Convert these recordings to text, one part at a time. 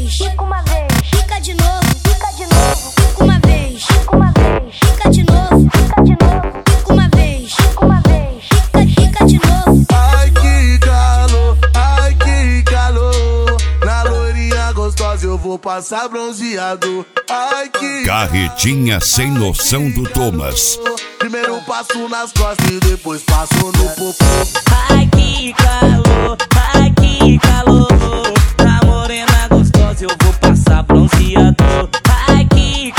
vez, fica uma vez, fica de novo, fica uma vez, fica de novo, fica uma vez, fica de novo. Ai que calor, na loirinha gostosa eu vou passar bronzeado. Ai que Carretinha sem noção do Thomas. Primeiro passo nas costas e depois passo no popô. Ai que calor, na morena gostosa eu vou passar bronzeador. Ai que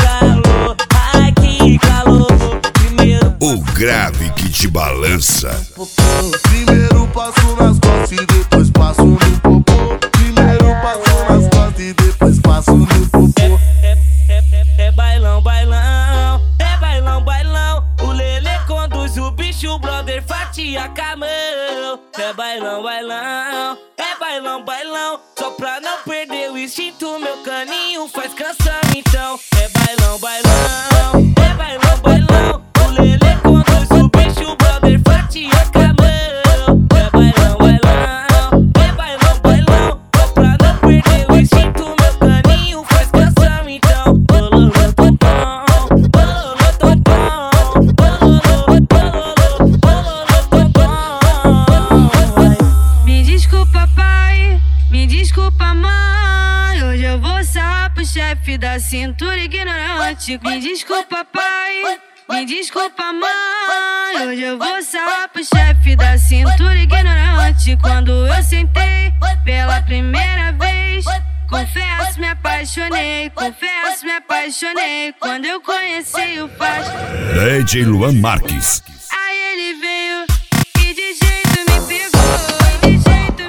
calor, primeiro O grave que te balança. Primeiro passo nas costas e depois passo no popô. Primeiro passo nas costas e depois passo no popô. É bailão, bailão, é bailão, bailão. O Lelê conduz o bicho, o brother fatia com a mão. É bailão, bailão, é bailão, bailão. Só pra não perder o instinto, meu caninho faz canção então. É bailão, bailão, é bailão, bailão. O Lelê conduz o bicho, o brother fatia com a mão. É bailão, bailão, é bailão, bailão. Só pra não perder o instinto, meu caninho faz canção então. Me desculpa, pai, me desculpa, mãe. Hoje eu vou sarrar pro chefe da cintura ignorante. Me desculpa, pai, me desculpa, mãe. Hoje eu vou sarrar pro chefe da cintura ignorante. Quando eu sentei pela primeira vez, confesso, me apaixonei. Confesso, me apaixonei. Quando eu conheci o Faz. DJ Luan Marques. Aí ele veio e de jeito me pegou. E de jeito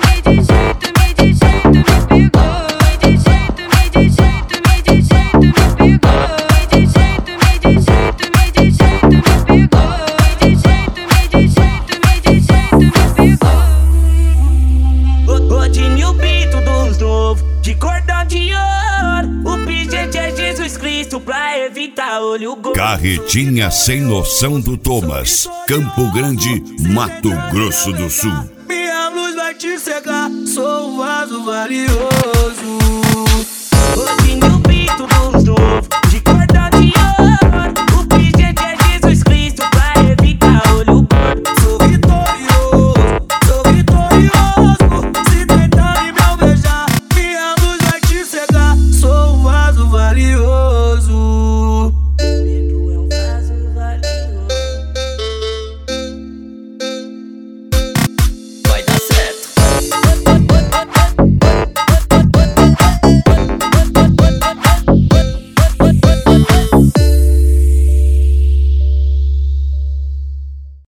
me pegou. E de jeito me pegou. E de jeito me pegou. E de jeito me pegou. Godinho Pinto dos novos, de cordão de ouro. O pingente é Jesus Cristo pra evitar olho gordo. Carretinha sem noção do Thomas. Campo Grande, Mato Grosso do Sul. Minha luz vai te cegar, sou um vaso valioso. Godinho Pinto dos novos, de